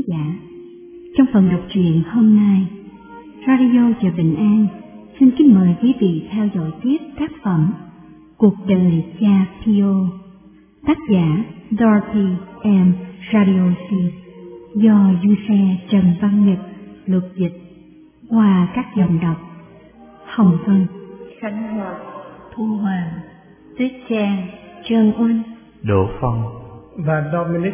giả. Trong phần đọc truyện hôm nay, Radio Chợ Bình An xin kính mời quý vị theo dõi tiếp tác phẩm Cuộc đời cha Pio, tác giả Dorothy M. Radiosi, do du xe Trần Văn Nhật lược dịch qua các dòng đọc Hồng Vân, Khánh Hòa, Thu Hoàng, Tuyết Trang, Trần Oanh, Đỗ Phong và Dominic.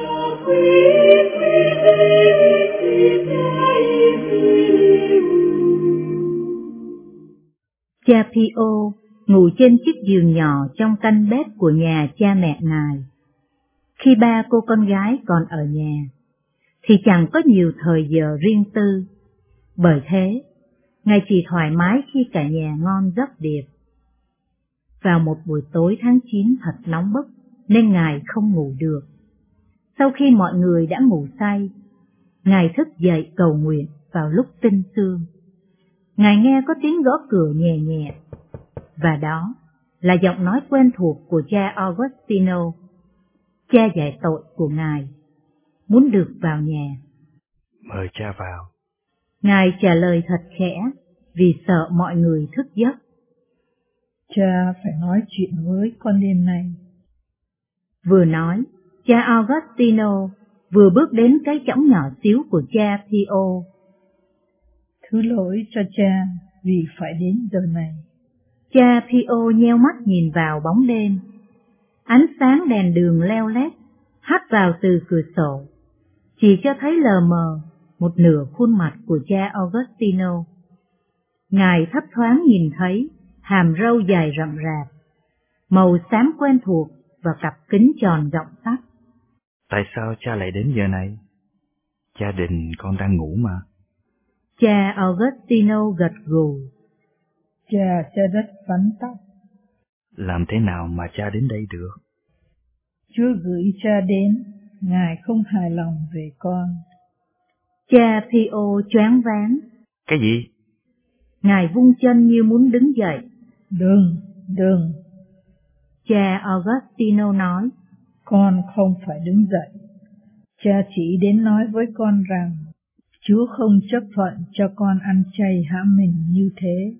Cha Pio ngủ trên chiếc giường nhỏ trong căn bếp của nhà cha mẹ ngài. Khi ba cô con gái còn ở nhà, thì chẳng có nhiều thời giờ riêng tư. Bởi thế, ngài chỉ thoải mái khi cả nhà ngon giấc điệp. Vào một buổi tối tháng 9 thật nóng bức, nên ngài không ngủ được. Sau khi mọi người đã ngủ say, ngài thức dậy cầu nguyện vào lúc tinh sương. Ngài nghe có tiếng gõ cửa nhẹ nhẹ, và đó là giọng nói quen thuộc của cha Augustino, cha giải tội của ngài, muốn được vào nhà. Mời cha vào. Ngài trả lời thật khẽ vì sợ mọi người thức giấc. Cha phải nói chuyện với con đêm nay. Vừa nói, cha Augustino vừa bước đến cái chõng nhỏ xíu của cha Pio. Thứ lỗi cho cha vì phải đến giờ này. Cha Pio nheo mắt nhìn vào bóng đêm. Ánh sáng đèn đường leo lét hắt vào từ cửa sổ, chỉ cho thấy lờ mờ một nửa khuôn mặt của cha Augustino. Ngài thấp thoáng nhìn thấy hàm râu dài rậm rạp, màu xám quen thuộc và cặp kính tròn rộng sắt. Tại sao cha lại đến giờ này? Gia đình con đang ngủ mà. Cha Augustino gật gù. Cha rất vắn tóc. Làm thế nào mà cha đến đây được? Chúa gửi cha đến, Ngài không hài lòng về con. Cha Pio choáng váng. Cái gì? Ngài vung chân như muốn đứng dậy. Đừng. Cha Augustino nói. Con không phải đứng dậy. Cha chỉ đến nói với con rằng Chúa không chấp thuận cho con ăn chay hãm mình như thế.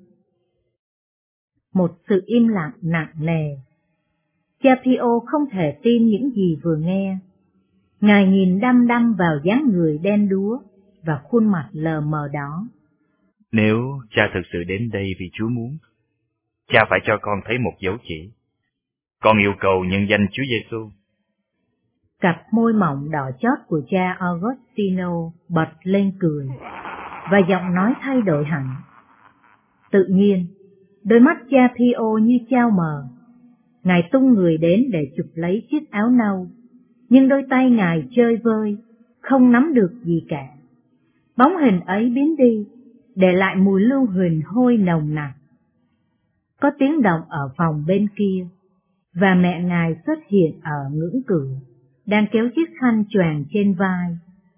Một sự im lặng nặng nề. Cha Pio không thể tin những gì vừa nghe. Ngài nhìn đăm đăm vào dáng người đen đúa và khuôn mặt lờ mờ đó. Nếu cha thực sự đến đây vì Chúa muốn, cha phải cho con thấy một dấu chỉ. Con yêu cầu nhân danh Chúa Giêsu. Cặp môi mỏng đỏ chót của cha Augustino bật lên cười, và giọng nói thay đổi hẳn. Tự nhiên, đôi mắt cha Pio như chao mờ. Ngài tung người đến để chụp lấy chiếc áo nâu, nhưng đôi tay ngài chơi vơi, không nắm được gì cả. Bóng hình ấy biến đi, để lại mùi lưu huỳnh hôi nồng nặc. Có tiếng động ở phòng bên kia, và mẹ ngài xuất hiện ở ngưỡng cửa, đang kéo chiếc khăn choàng trên vai.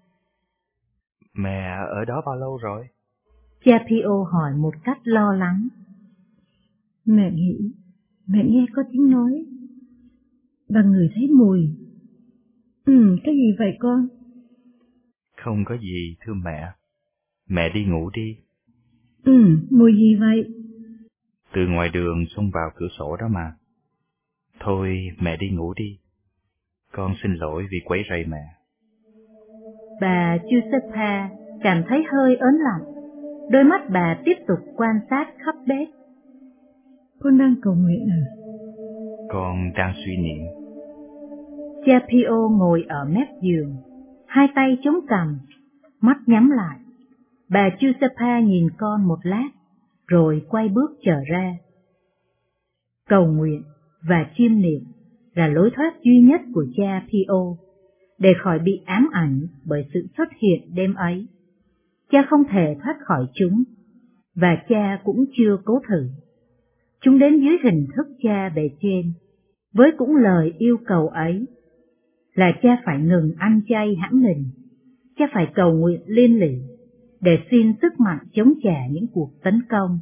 Mẹ ở đó bao lâu rồi? Cha Pio hỏi một cách lo lắng. Mẹ nghĩ, mẹ nghe có tiếng nói, và người thấy mùi. Cái gì vậy con? Không có gì, thưa mẹ. Mẹ đi ngủ đi. Mùi gì vậy? Từ ngoài đường xông vào cửa sổ đó mà. Thôi, mẹ đi ngủ đi. Con xin lỗi vì quấy rầy mẹ. Bà Giuseppa cảm thấy hơi ớn lạnh. Đôi mắt bà tiếp tục quan sát khắp bếp. Con đang cầu nguyện à? Con đang suy niệm. Cha Pio ngồi ở mép giường, hai tay chống cằm, mắt nhắm lại. Bà Giuseppa nhìn con một lát, rồi quay bước trở ra. Cầu nguyện và chiêm niệm là lối thoát duy nhất của cha Pio, để khỏi bị ám ảnh bởi sự xuất hiện đêm ấy. Cha không thể thoát khỏi chúng, và cha cũng chưa cố thử. Chúng đến dưới hình thức cha bề trên, với cũng lời yêu cầu ấy là cha phải ngừng ăn chay hãm mình, cha phải cầu nguyện liên lỉ để xin sức mạnh chống trả những cuộc tấn công.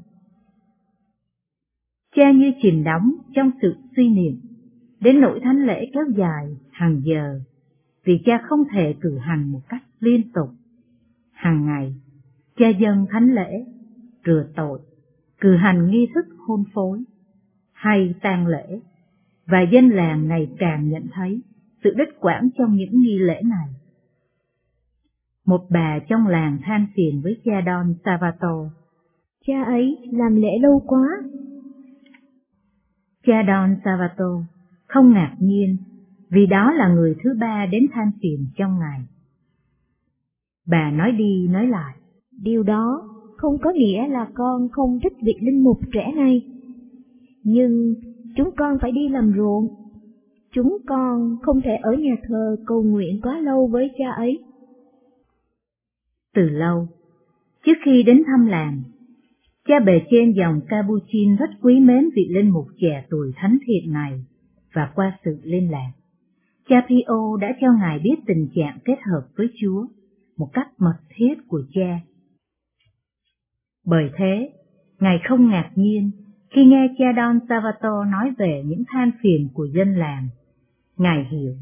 Cha như chìm đắm trong sự suy niệm, đến nỗi thánh lễ kéo dài hàng giờ. vì cha không thể cử hành một cách liên tục. Hàng ngày, cha dâng thánh lễ, rửa tội, cử hành nghi thức hôn phối hay tang lễ, và dân làng ngày càng nhận thấy sự đứt quãng trong những nghi lễ này. Một bà trong làng than phiền với cha Don Salvator: Cha ấy làm lễ lâu quá. Cha Don Salvator không ngạc nhiên, vì đó là người thứ ba đến than phiền trong ngày. Bà nói đi nói lại: Điều đó không có nghĩa là con không thích vị linh mục trẻ này. Nhưng chúng con phải đi làm ruộng. Chúng con không thể ở nhà thờ cầu nguyện quá lâu với cha ấy. Từ lâu, trước khi đến thăm làng, cha bề trên dòng Capuchin rất quý mến vị linh mục trẻ tuổi thánh thiện này, và qua sự liên lạc, cha Pio đã cho ngài biết tình trạng kết hợp với Chúa một cách mật thiết của cha. Bởi thế, ngài không ngạc nhiên khi nghe cha Don Salvator nói về những than phiền của dân làng. Ngài hiểu.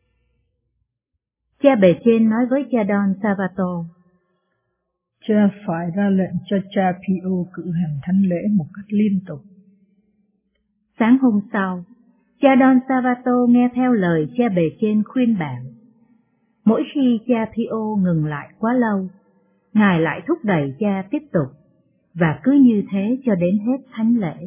Cha bề trên nói với cha Don Salvator: Cha phải ra lệnh cho cha Pio cử hành thánh lễ một cách liên tục. Sáng hôm sau, cha Don Salvator nghe theo lời cha bề trên khuyên bảo. Mỗi khi cha Pio ngừng lại quá lâu, ngài lại thúc đẩy cha tiếp tục, và cứ như thế cho đến hết thánh lễ.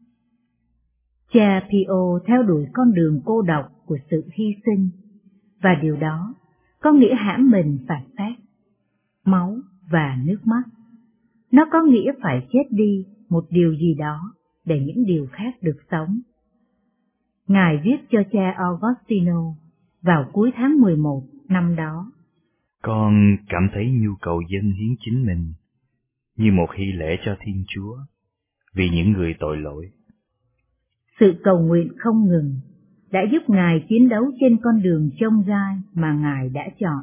Cha Pio theo đuổi con đường cô độc của sự hy sinh, và điều đó có nghĩa hãm mình phạt xác, máu và nước mắt. Nó có nghĩa phải chết đi một điều gì đó để những điều khác được sống. Ngài viết cho cha Augustino vào cuối tháng 11 năm đó: Con cảm thấy nhu cầu dâng hiến chính mình như một hy lễ cho Thiên Chúa vì những người tội lỗi. Sự cầu nguyện không ngừng đã giúp Ngài chiến đấu trên con đường chông gai mà Ngài đã chọn.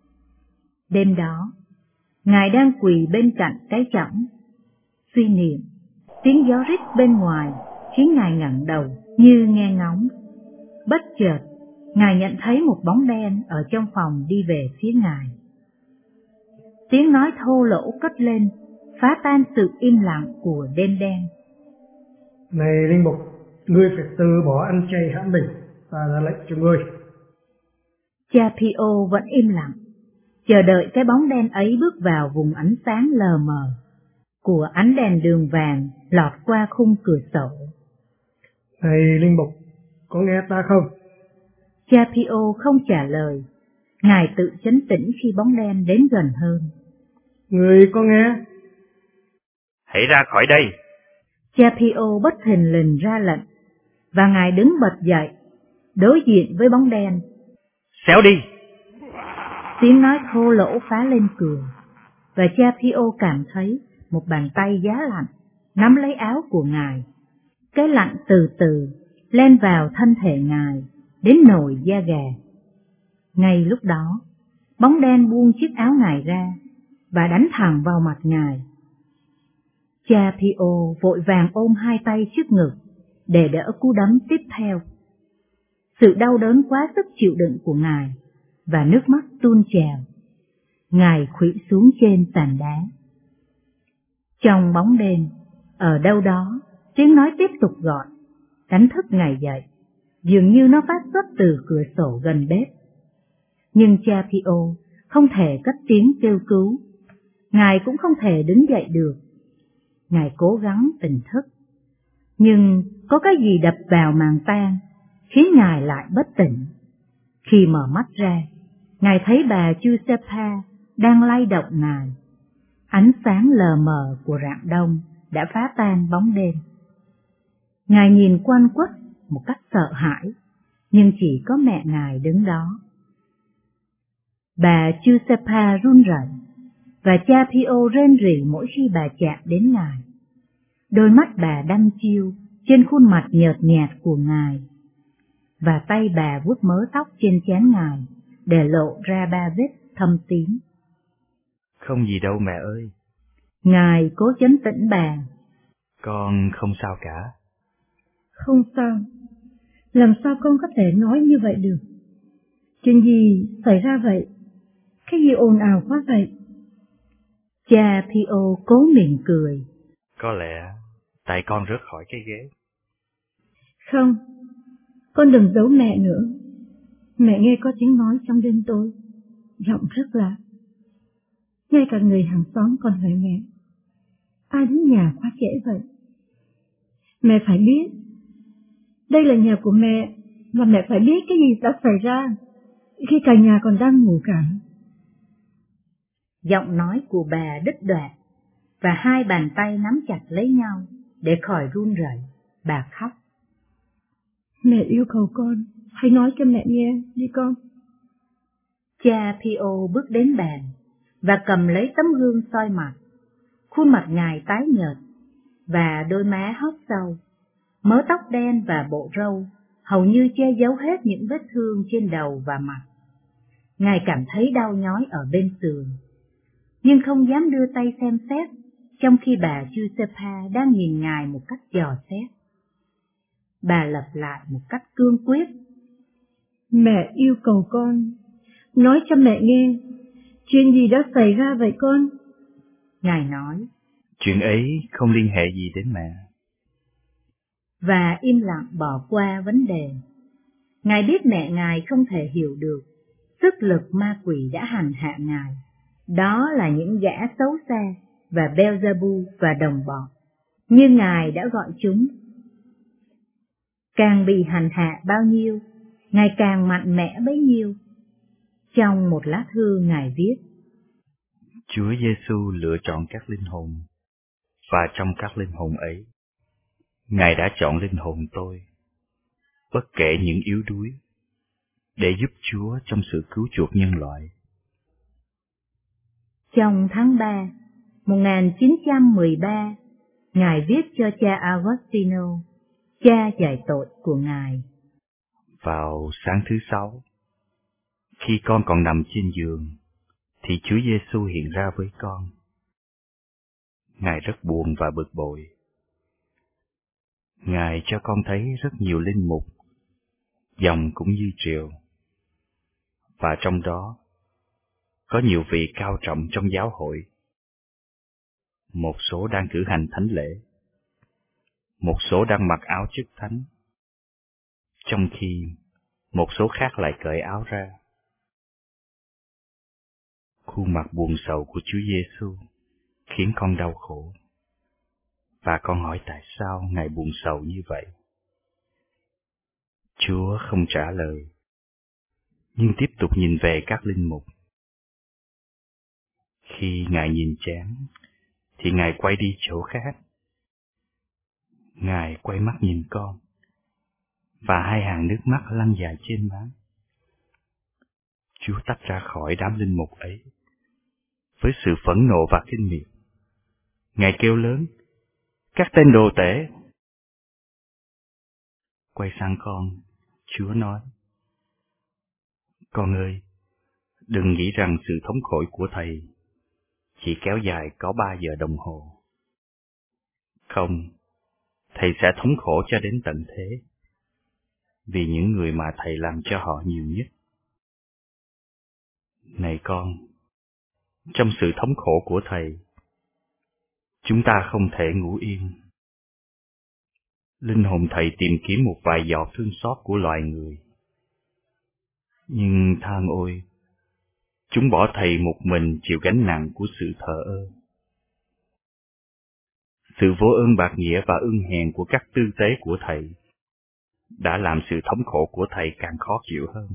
Đêm đó, Ngài đang quỳ bên cạnh cái chõng, suy niệm. Tiếng gió rít bên ngoài khiến Ngài ngẩng đầu như nghe ngóng. Bất chợt, Ngài nhận thấy một bóng đen ở trong phòng đi về phía Ngài. Tiếng nói thô lỗ cất lên, phá tan sự im lặng của đêm đen. Này linh mục, ngươi phải từ bỏ ăn chay hãm mình, ta ra lệnh cho ngươi. Cha Pio vẫn im lặng, chờ đợi cái bóng đen ấy bước vào vùng ánh sáng lờ mờ của ánh đèn đường vàng lọt qua khung cửa sổ. Này linh mục, có nghe ta không? Cha Pio không trả lời. Ngài tự trấn tĩnh khi bóng đen đến gần hơn. Ngươi có nghe? Hãy ra khỏi đây! Cha Pio bất thình lình ra lệnh, và Ngài đứng bật dậy, đối diện với bóng đen. Xéo đi! Tiếng nói thô lỗ phá lên cười, và cha Pio cảm thấy một bàn tay giá lạnh nắm lấy áo của Ngài. Cái lạnh từ từ len vào thân thể Ngài, đến nổi da gà. Ngay lúc đó, bóng đen buông chiếc áo Ngài ra và đánh thẳng vào mặt Ngài. Cha Pio vội vàng ôm hai tay trước ngực để đỡ cú đấm tiếp theo. Sự đau đớn quá sức chịu đựng của Ngài, và nước mắt tuôn trào. Ngài khuỵu xuống trên sàn đá. Trong bóng đêm, ở đâu đó, tiếng nói tiếp tục gọi, đánh thức Ngài dậy, dường như nó phát xuất từ cửa sổ gần bếp. Nhưng cha Pio không thể cất tiếng kêu cứu. Ngài cũng không thể đứng dậy được. Ngài cố gắng tỉnh thức, nhưng có cái gì đập vào màng tan, khiến Ngài lại bất tỉnh. Khi mở mắt ra, Ngài thấy bà Giuseppa đang lay động Ngài. Ánh sáng lờ mờ của rạng đông đã phá tan bóng đêm. Ngài nhìn quanh quất một cách sợ hãi, nhưng chỉ có mẹ Ngài đứng đó. Bà Giuseppa run rẩy, và cha Pio rên rỉ mỗi khi bà chạm đến Ngài. Đôi mắt bà đăm chiêu trên khuôn mặt nhợt nhạt của Ngài, và tay bà vuốt mớ tóc trên trán Ngài để lộ ra 3 vết thâm tím. Không gì đâu mẹ ơi. Ngài cố trấn tĩnh bà. Con không sao cả. Không sao. Làm sao con có thể nói như vậy được? Chuyện gì xảy ra vậy? Cái gì ồn ào quá vậy? Cha Pio cố mỉm cười. Có lẽ tại con rớt khỏi cái ghế. Không, con đừng giấu mẹ nữa. Mẹ nghe có tiếng nói trong đêm tối, giọng rất lạ. Ngay cả người hàng xóm còn hỏi mẹ, ai đến nhà quá trễ vậy? Mẹ phải biết, đây là nhà của mẹ, và mẹ phải biết cái gì đã xảy ra khi cả nhà còn đang ngủ cả. Giọng nói của bà đứt đoạn, và hai bàn tay nắm chặt lấy nhau để khỏi run rẩy. Bà khóc. Mẹ yêu cầu con, hãy nói cho mẹ nghe đi con. Cha Pio bước đến bàn và cầm lấy tấm gương soi mặt. Khuôn mặt ngài tái nhợt và đôi má hóp sâu, mớ tóc đen và bộ râu hầu như che giấu hết những vết thương trên đầu và mặt. Ngài cảm thấy đau nhói ở bên sườn, nhưng không dám đưa tay xem xét, trong khi bà Giuseppa đang nhìn ngài một cách dò xét. Bà lặp lại một cách cương quyết. Mẹ yêu cầu con, nói cho mẹ nghe, chuyện gì đã xảy ra vậy con? Ngài nói, chuyện ấy không liên hệ gì đến mẹ. Và im lặng bỏ qua vấn đề. Ngài biết mẹ ngài không thể hiểu được sức lực ma quỷ đã hành hạ ngài. Đó là những gã xấu xa và Beelzebub và đồng bọn, như ngài đã gọi chúng. Càng bị hành hạ bao nhiêu, ngài càng mạnh mẽ bấy nhiêu. Trong một lá thư ngài viết, Chúa Giêsu lựa chọn các linh hồn, và trong các linh hồn ấy, Ngài đã chọn linh hồn tôi, bất kể những yếu đuối, để giúp Chúa trong sự cứu chuộc nhân loại. Trong tháng 3, 1913, Ngài viết cho cha Agostino, cha dạy tội của Ngài. Vào sáng thứ 6, khi con còn nằm trên giường, thì Chúa Giêsu hiện ra với con. Ngài rất buồn và bực bội. Ngài cho con thấy rất nhiều linh mục, dòng cũng như triều, và trong đó có nhiều vị cao trọng trong giáo hội. Một số đang cử hành thánh lễ, một số đang mặc áo chức thánh, trong khi một số khác lại cởi áo ra. Khuôn mặt buồn sầu của Chúa Giêsu khiến con đau khổ, và con hỏi tại sao Ngài buồn sầu như vậy. Chúa không trả lời, nhưng tiếp tục nhìn về các linh mục. Khi Ngài nhìn chán, thì Ngài quay đi chỗ khác. Ngài quay mắt nhìn con, và hai hàng nước mắt lăn dài trên má. Chúa tách ra khỏi đám linh mục ấy với sự phẫn nộ và kinh miệt. Ngài kêu lớn, các tên đồ tể! Quay sang con, Chúa nói, con ơi, đừng nghĩ rằng sự thống khổ của Thầy chỉ kéo dài có 3 giờ đồng hồ. Không, Thầy sẽ thống khổ cho đến tận thế, vì những người mà Thầy làm cho họ nhiều nhất. Này con, trong sự thống khổ của Thầy, chúng ta không thể ngủ yên. Linh hồn Thầy tìm kiếm một vài giọt thương xót của loài người. Nhưng than ôi, chúng bỏ Thầy một mình chịu gánh nặng của sự thờ ơ. Sự vô ơn bạc nghĩa và ưng hèn của các tư tế của Thầy đã làm sự thống khổ của Thầy càng khó chịu hơn.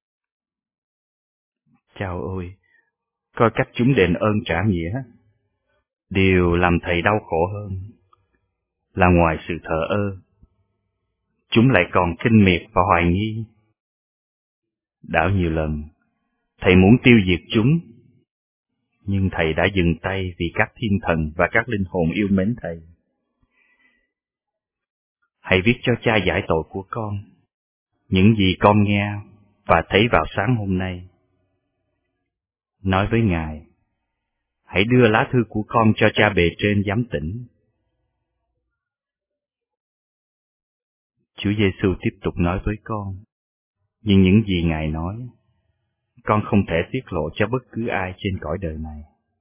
Chao ôi, coi cách chúng đền ơn trả nghĩa. Điều làm Thầy đau khổ hơn là ngoài sự thờ ơ, chúng lại còn khinh miệt và hoài nghi. Đã nhiều lần, Thầy muốn tiêu diệt chúng, nhưng Thầy đã dừng tay vì các thiên thần và các linh hồn yêu mến Thầy. Hãy viết cho Cha giải tội của con những gì con nghe và thấy vào sáng hôm nay. Nói với Ngài, hãy đưa lá thư của con cho Cha bề trên giám tỉnh. Chúa Giêsu tiếp tục nói với con, nhưng những gì Ngài nói con không thể tiết lộ cho bất cứ ai trên cõi đời này.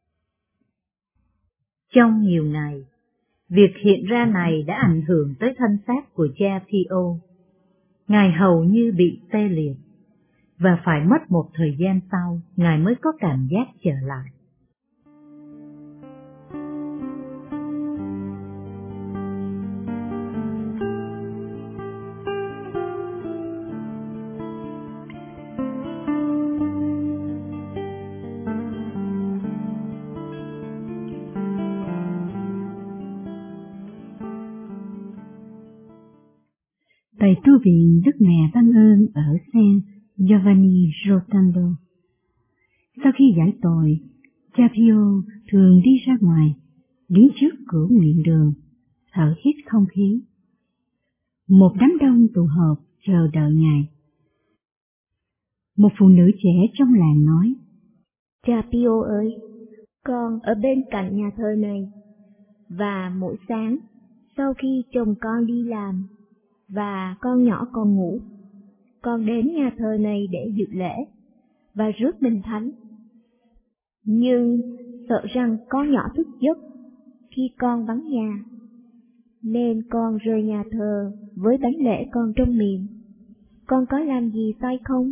Trong nhiều ngày, việc hiện ra này đã ảnh hưởng tới thân xác của cha Pio. Ngài hầu như bị tê liệt, và phải mất một thời gian sau, Ngài mới có cảm giác trở lại. Tại tu viện Đức Mẹ Ban Ơn ở San Giovanni Rotondo. Sau khi giải tội, cha Pio thường đi ra ngoài, đứng trước cửa nguyện đường, thở hít không khí. Một đám đông tụ họp chờ đợi Ngài. Một phụ nữ trẻ trong làng nói: Cha Pio ơi, con ở bên cạnh nhà thờ này, và mỗi sáng, sau khi chồng con đi làm, và con nhỏ còn ngủ, con đến nhà thờ này để dự lễ và rước bình thánh. Nhưng sợ rằng con nhỏ thức giấc khi con vắng nhà, nên con rời nhà thờ với bánh lễ còn trong miệng. Con có làm gì sai không?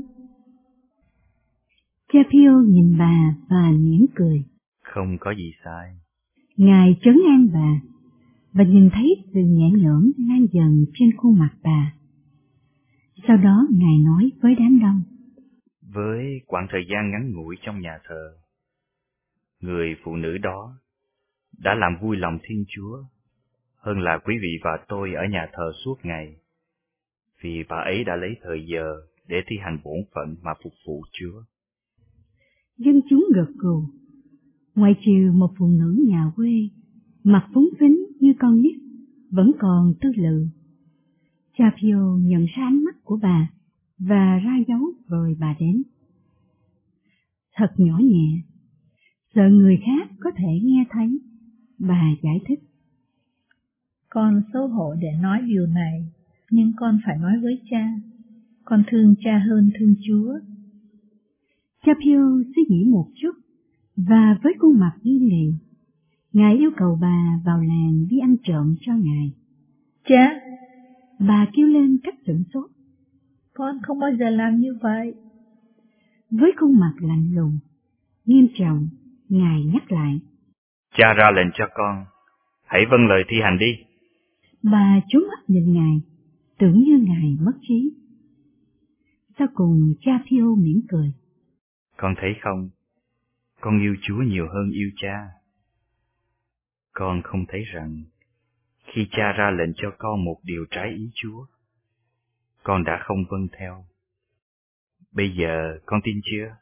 Cha Pio nhìn bà và mỉm cười. Không có gì sai. Ngài trấn an bà, và nhìn thấy sự nhẹ nhõm lan dần trên khuôn mặt bà. Sau đó Ngài nói với đám đông: Với quãng thời gian ngắn ngủi trong nhà thờ, người phụ nữ đó đã làm vui lòng Thiên Chúa hơn là quý vị và tôi ở nhà thờ suốt ngày, vì bà ấy đã lấy thời giờ để thi hành bổn phận mà phục vụ Chúa. Dân chúng gật gù, ngoại trừ một phụ nữ nhà quê, mặt phúng phính như con nít, vẫn còn tư lự. Cha Pio nhận ra ánh mắt của bà và ra dấu rồi bà đến. Thật nhỏ nhẹ, sợ người khác có thể nghe thấy, bà giải thích: Con xấu hổ để nói điều này, nhưng con phải nói với cha. Con thương cha hơn thương Chúa. Cha Pio suy nghĩ một chút, và với khuôn mặt nghiêm nghị, Ngài yêu cầu bà vào làng đi ăn trộm cho Ngài. Cha! Bà kêu lên cách sửng sốt. Con không bao giờ làm như vậy. Với khuôn mặt lạnh lùng, nghiêm trọng, Ngài nhắc lại: Cha ra lệnh cho con, hãy vâng lời thi hành đi. Bà trố mắt nhìn Ngài, tưởng như Ngài mất trí. Sau cùng cha Pio mỉm cười: Con thấy không, con yêu Chúa nhiều hơn yêu cha. Con không thấy rằng khi cha ra lệnh cho con một điều trái ý Chúa, con đã không vâng theo. Bây giờ con tin chưa?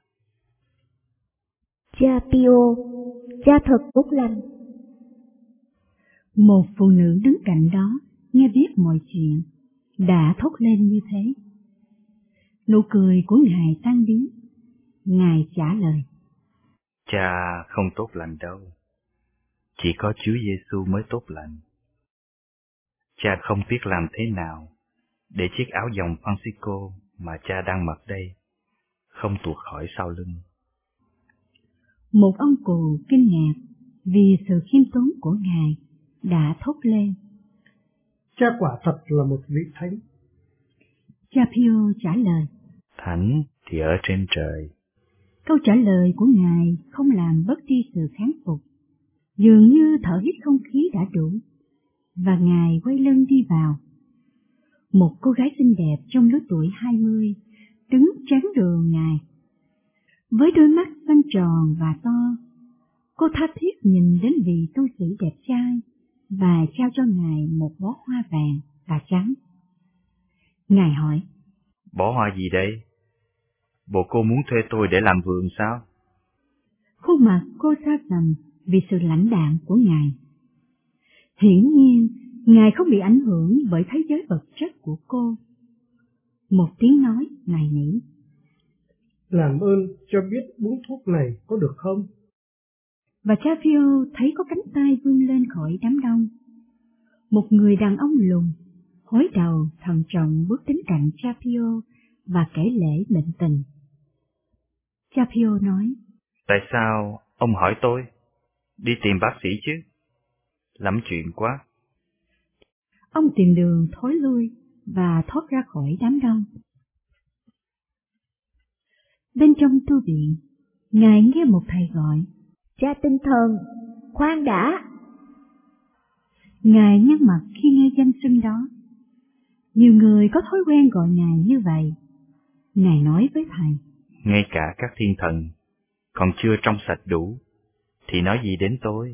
Cha Pio, cha thật tốt lành. Một phụ nữ đứng cạnh đó nghe biết mọi chuyện, đã thốt lên như thế. Nụ cười của Ngài tan biến. Ngài trả lời: Cha không tốt lành đâu, chỉ có Chúa Giêsu mới tốt lành. Cha không biết làm thế nào để chiếc áo dòng Francisco mà cha đang mặc đây không tuột khỏi sau lưng. Một ông cụ kinh ngạc vì sự khiêm tốn của Ngài đã thốt lên: Cha quả thật là một vị thánh. Cha Pio trả lời: Thánh thì ở trên trời. Câu trả lời của Ngài không làm bớt đi sự kháng phục, dường như thở hít không khí đã đủ, và Ngài quay lưng đi vào. Một cô gái xinh đẹp trong lứa tuổi 20 đứng chắn đường Ngài. Với đôi mắt xanh tròn và to, cô tha thiết nhìn đến vị tu sĩ đẹp trai và trao cho Ngài một bó hoa vàng và trắng. Ngài hỏi: Bó hoa gì đây? Bộ cô muốn thuê tôi để làm vườn sao? Khuôn mặt cô xa sầm vì sự lãnh đạm của Ngài. Hiển nhiên, Ngài không bị ảnh hưởng bởi thế giới vật chất của cô. Một tiếng nói nài nỉ: Làm ơn cho biết búng thuốc này có được không? Và cha Pio thấy có cánh tay vươn lên khỏi đám đông. Một người đàn ông lùn, hối đầu thận trọng bước đến cạnh cha Pio và kể lễ bệnh tình. Cha Pio nói, tại sao ông hỏi tôi? Đi tìm bác sĩ chứ. Lắm chuyện quá. Ông tìm đường thối lui và thoát ra khỏi đám đông. Bên trong tu viện, Ngài nghe một thầy gọi, Cha tinh thần, khoan đã. Ngài nhăn mặt khi nghe danh xưng đó. Nhiều người có thói quen gọi Ngài như vậy. Ngài nói với thầy, ngay cả các thiên thần còn chưa trong sạch đủ, thì nói gì đến tôi?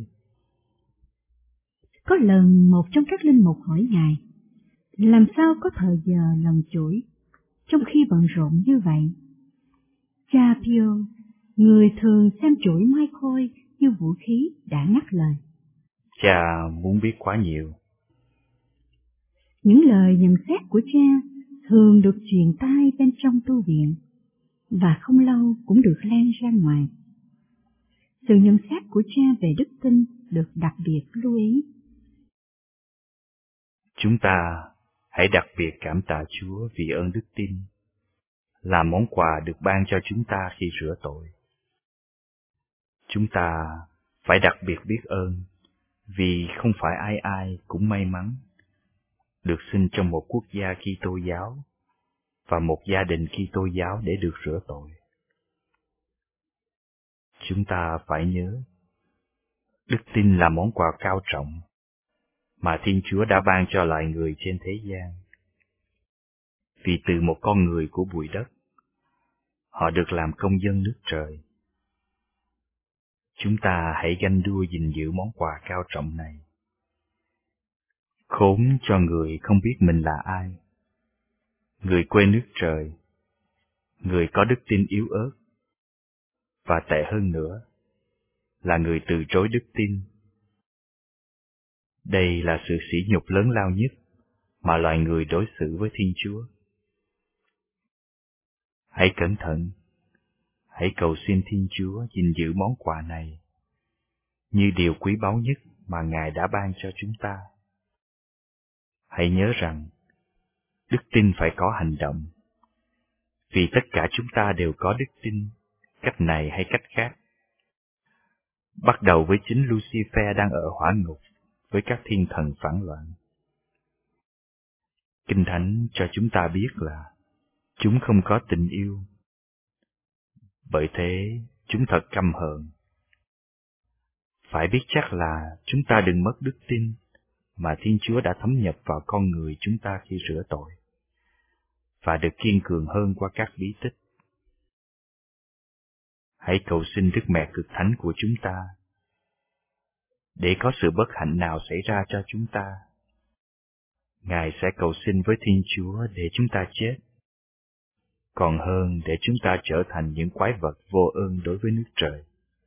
Có lần một trong các linh mục hỏi Ngài, làm sao có thời giờ lần chuỗi, trong khi bận rộn như vậy? Cha Pio, người thường xem chuỗi mai khôi như vũ khí, đã ngắt lời. Cha muốn biết quá nhiều. Những lời nhận xét của cha thường được truyền tai bên trong tu viện, và không lâu cũng được lan ra ngoài. Sự nhận xét của cha về đức tin được đặc biệt lưu ý. Chúng ta hãy đặc biệt cảm tạ Chúa vì ơn đức tin, là món quà được ban cho chúng ta khi rửa tội. Chúng ta phải đặc biệt biết ơn, vì không phải ai ai cũng may mắn được sinh trong một quốc gia Kitô giáo và một gia đình Kitô giáo để được rửa tội. Chúng ta phải nhớ, đức tin là món quà cao trọng mà Thiên Chúa đã ban cho loài người trên thế gian. Vì từ một con người của bụi đất, họ được làm công dân nước trời. Chúng ta hãy ganh đua gìn giữ món quà cao trọng này. Khốn cho người không biết mình là ai, người quê nước trời, người có đức tin yếu ớt, và tệ hơn nữa là người từ chối đức tin. Đây là sự sỉ nhục lớn lao nhất mà loài người đối xử với Thiên Chúa. Hãy cẩn thận, hãy cầu xin Thiên Chúa gìn giữ món quà này như điều quý báu nhất mà Ngài đã ban cho chúng ta. Hãy nhớ rằng, đức tin phải có hành động, vì tất cả chúng ta đều có đức tin, cách này hay cách khác. Bắt đầu với chính Lucifer đang ở hỏa ngục với các thiên thần phản loạn. Kinh Thánh cho chúng ta biết là chúng không có tình yêu, bởi thế chúng thật căm hờn. Phải biết chắc là chúng ta đừng mất đức tin mà Thiên Chúa đã thấm nhập vào con người chúng ta khi rửa tội, và được kiên cường hơn qua các bí tích. Hãy cầu xin Đức Mẹ Cực Thánh của chúng ta, để có sự bất hạnh nào xảy ra cho chúng ta, Ngài sẽ cầu xin với Thiên Chúa để chúng ta chết, còn hơn để chúng ta trở thành những quái vật vô ơn đối với nước trời.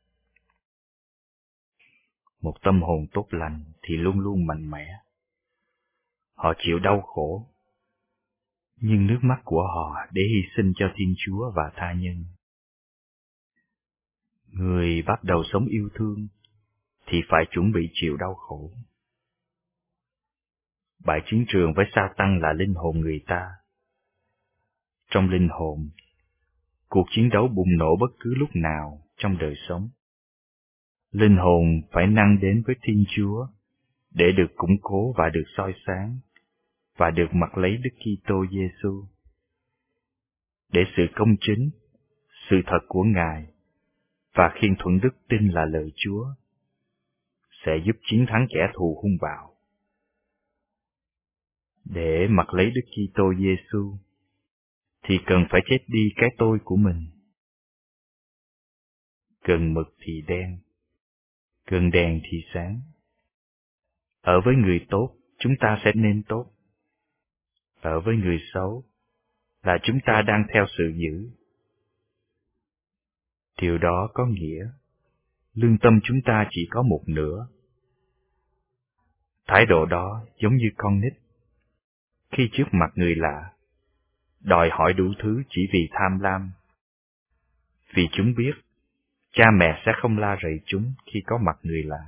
Một tâm hồn tốt lành thì luôn luôn mạnh mẽ. Họ chịu đau khổ, nhưng nước mắt của họ để hy sinh cho Thiên Chúa và tha nhân. Người bắt đầu sống yêu thương thì phải chuẩn bị chịu đau khổ. Bại chiến trường với Sa-tăng là linh hồn người ta. Trong linh hồn, cuộc chiến đấu bùng nổ bất cứ lúc nào trong đời sống. Linh hồn phải năng đến với Thiên Chúa để được củng cố và được soi sáng, và được mặc lấy Đức Kitô Giêsu. Để sự công chính, sự thật của Ngài và khiên thuận đức tin là lời Chúa sẽ giúp chiến thắng kẻ thù hung bạo. Để mặc lấy Đức Kitô Giêsu thì cần phải chết đi cái tôi của mình. Gần mực thì đen, gần đèn thì sáng. Ở với người tốt, chúng ta sẽ nên tốt. Ở với người xấu là chúng ta đang theo sự dữ. Điều đó có nghĩa lương tâm chúng ta chỉ có một nửa. Thái độ đó giống như con nít khi trước mặt người lạ, đòi hỏi đủ thứ chỉ vì tham lam. Vì chúng biết cha mẹ sẽ không la rầy chúng khi có mặt người lạ.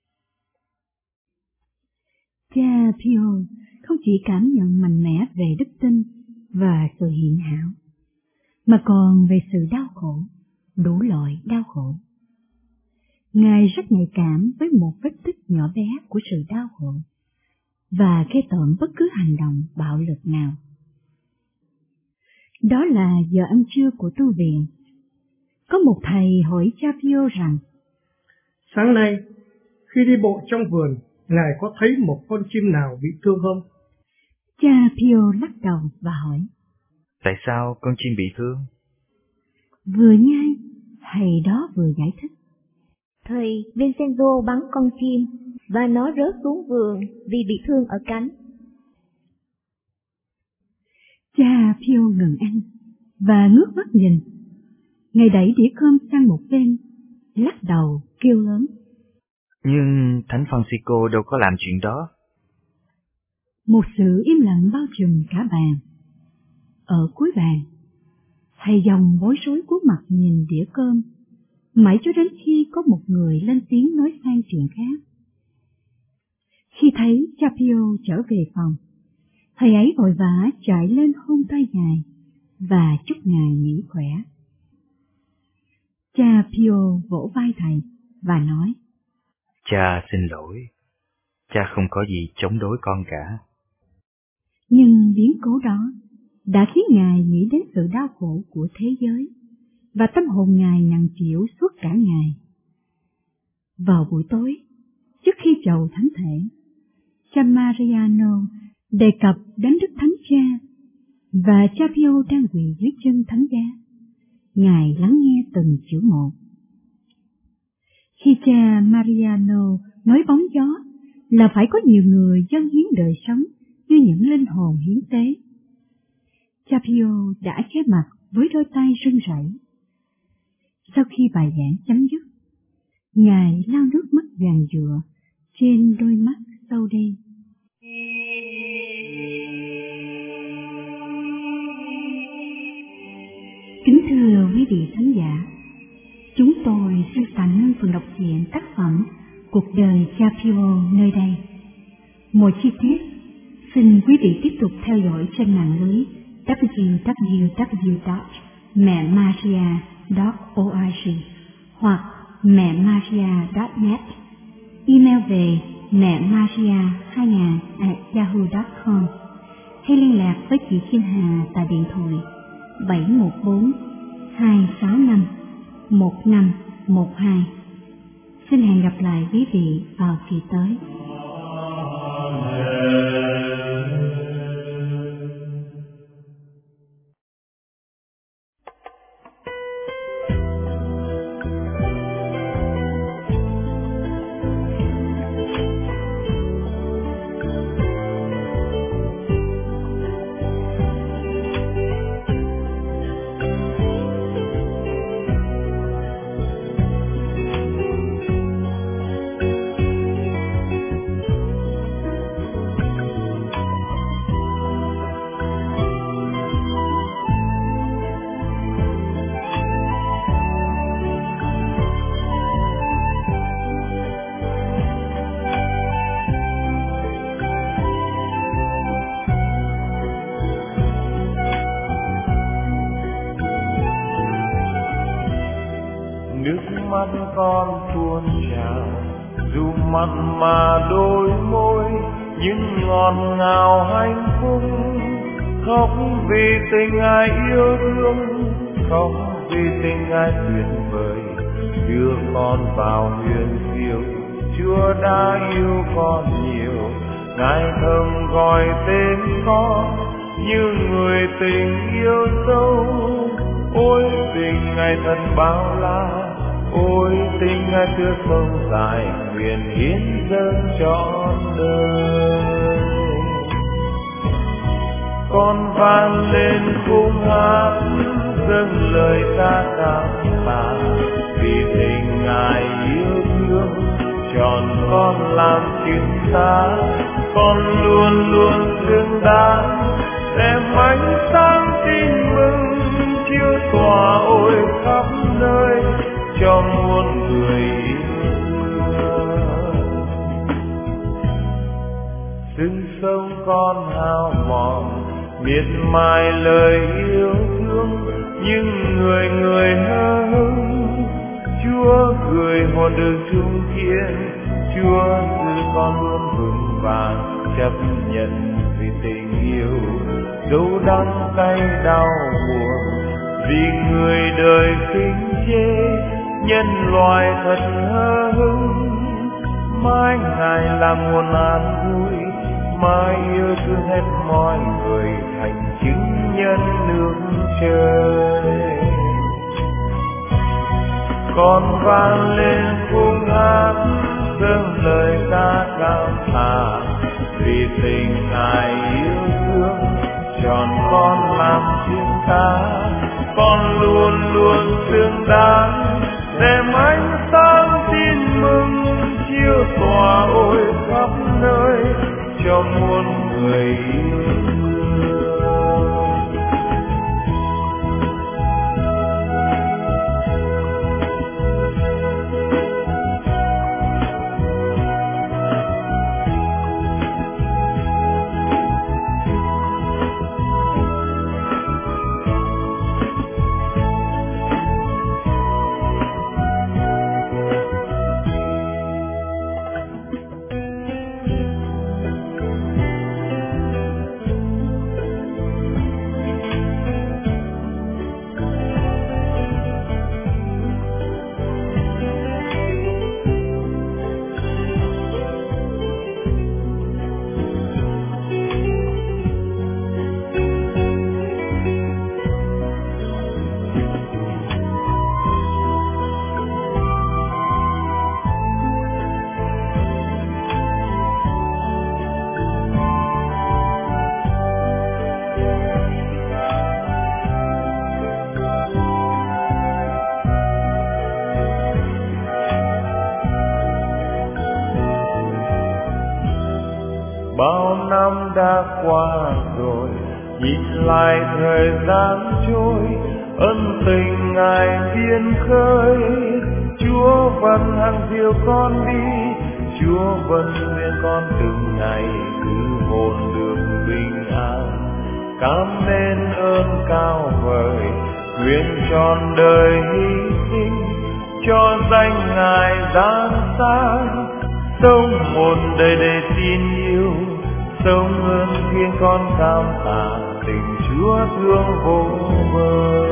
Cha Pio không chỉ cảm nhận mạnh mẽ về đức tin và sự hiện hữu, mà còn về sự đau khổ đủ loại đau khổ. Ngài rất nhạy cảm với một vết tích nhỏ bé của sự đau khổ và ghê tởm bất cứ hành động bạo lực nào. Đó là giờ ăn trưa của tu viện. Có một thầy hỏi cha Pio rằng: Sáng nay, khi đi bộ trong vườn, Ngài có thấy một con chim nào bị thương không? Cha Pio lắc đầu và hỏi: Tại sao con chim bị thương? Vừa nhai, thầy đó vừa giải thích: Thầy Vincenzo bắn con chim và nó rớt xuống vườn vì bị thương ở cánh. Cha Pio ngừng ăn và ngước mắt nhìn. Ngài đẩy đĩa cơm sang một bên, lắc đầu kêu lớn: Nhưng Thánh Francisco đâu có làm chuyện đó. Một sự im lặng bao trùm cả bàn. Ở cuối bàn, thầy dòng bối rối cúi mặt nhìn đĩa cơm, mãi cho đến khi có một người lên tiếng nói sang chuyện khác. Khi thấy cha Pio trở về phòng, thầy ấy vội vã chạy lên hôn tay Ngài và chúc Ngài nghỉ khỏe. Cha Pio vỗ vai thầy và nói: Cha xin lỗi, cha không có gì chống đối con cả. Nhưng biến cố đó đã khiến Ngài nghĩ đến sự đau khổ của thế giới, và tâm hồn Ngài nặng chịu suốt cả ngày. Vào buổi tối, trước khi chầu thánh thể, cha Mariano đề cập đến Đức Thánh Cha, và cha Pio đang quỳ dưới chân Thánh Giá. Ngài lắng nghe từng chữ một. Khi cha Mariano nói bóng gió là phải có nhiều người dâng hiến đời sống như những linh hồn hiến tế, cha Pio đã che mặt với đôi tay run rẩy. Sau khi bài giảng chấm dứt, Ngài lau nước mắt vàng dụa trên đôi mắt sâu đen. Kính thưa quý vị khán giả, chúng tôi xin tạm ngưng phần đọc truyện tác phẩm Cuộc đời cha Pio nơi đây. Mọi chi tiết xin quý vị tiếp tục theo dõi trên mạng lưới www.memaria.org hoặc memaria.net. Email về memaria2000@yahoo.com hay liên lạc với chị Kim Hà tại điện thoại 714-265-1512. Xin hẹn gặp lại quý vị vào kỳ tới. mắt con tuôn trào, dù mặn mà đôi môi nhưng ngọt ngào hạnh phúc. Khóc vì tình ai yêu thương, khóc vì tình ai tuyệt vời, đưa con vào huyền diệu. Chúa đã yêu con nhiều, Ngài thầm gọi tên con như người tình yêu dấu. Ôi tình Ngài thật bao la, ôi tình Ngài tựa sông dài, nguyện hiến dâng trọn đời. Con vang lên khung hát, dâng lời ca cảm tạ, vì tình Ngài yêu thương, chọn con làm chứng tá. Con luôn luôn xứng đáng, đem ánh sáng tin mừng chiếu tỏa ôi khắp nơi, cho muôn người yêu thương. Từng sông con hao mòn, miệt mài lời yêu thương, nhưng người người hờ hững. Chúa gửi hồn đường trung thiên, Chúa giữ con luôn vững vàng chấp nhận vì tình yêu. Dẫu đắng cay đau buồn vì người đời khinh chê, nhân loại thật hờ hững. Mãi Ngài là nguồn an vui, mãi yêu thương hết mọi người, thành chứng nhân nước trời. Con vang lên khung hát dâng lời ca cảm tạ, vì tình Ngài yêu thương chọn con làm chim ca. Con luôn luôn xứng đáng đem ánh sáng tin mừng chiếu tỏa ôi khắp nơi cho muôn người yêu thương. Bao năm đã qua rồi, nhìn lại thời gian trôi, ân tình Ngài biên khơi. Chúa vẫn hằng dìu con đi, Chúa vẫn khuyên con từng ngày cứ hồn được bình an. Cảm ơn ơn cao vời, nguyện trọn đời hy sinh cho danh Ngài giáng sáng. Sống một đời để tin yêu, sống ơn thiên con cảm tạ tình Chúa thương vô bờ.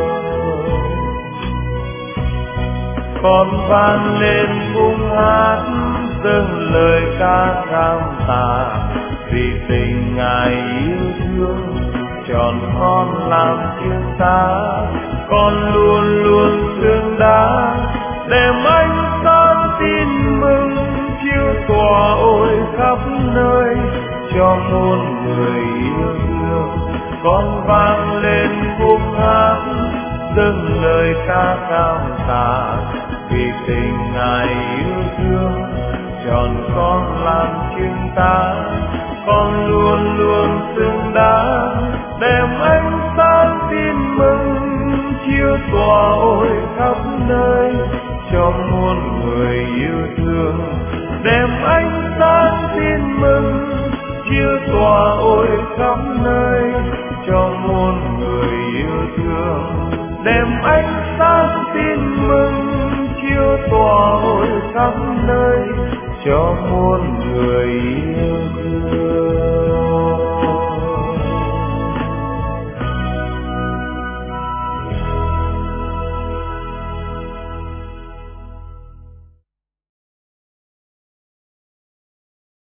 Con vang lên cung hát dâng lời ca cảm tạ, vì tình Ngài yêu thương chọn con làm thiên tá. Con luôn luôn xứng đáng đem ánh sáng tin mừng chiếu tỏa ôi khắp nơi cho muôn người yêu thương. Con vang lên cung hát dâng lời ca cảm tạ, vì tình Ngài yêu thương chọn con làm chứng tá. Con luôn luôn xứng đáng đem ánh sáng tin mừng chiếu tỏa ôi khắp nơi cho muôn người yêu thương. Đem ánh sáng tin mừng chiếu tỏa ôi khắp nơi cho muôn người yêu thương. Đem ánh sáng tin mừng chiếu tỏa ôi khắp nơi cho muôn người yêu